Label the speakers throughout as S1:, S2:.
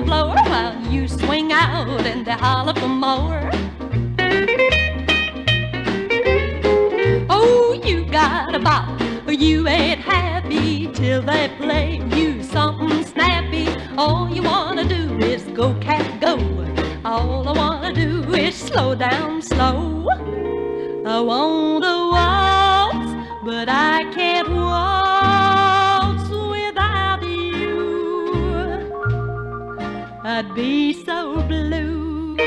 S1: the floor while you swing out and they holler for more. Oh, you got a bop, you ain't happy till they play you something snappy. All you wanna do is go, cat, go. All I wanna do is slow down slow. I want to waltz, but I can't waltz without you. I'd be so blue.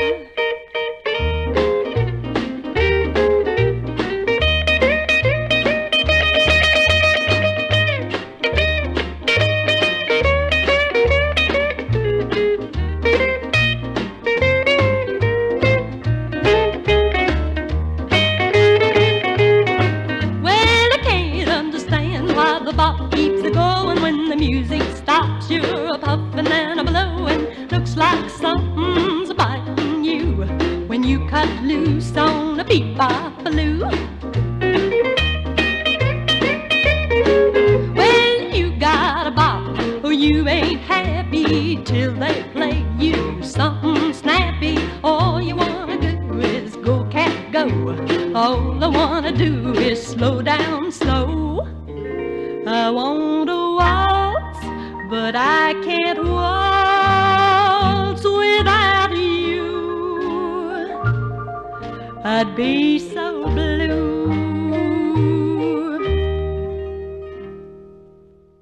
S1: The bop keeps a going when the music stops. You're a puffin' and a blowin'. Looks like something's biting you when you cut loose on a beep-bop-a-loo. Well, you got a bop, oh, you ain't happy till they play you something snappy. All you wanna do is go, cat, go. All I wanna do is slow down slow. I want to waltz, but I can't waltz without you. I'd be so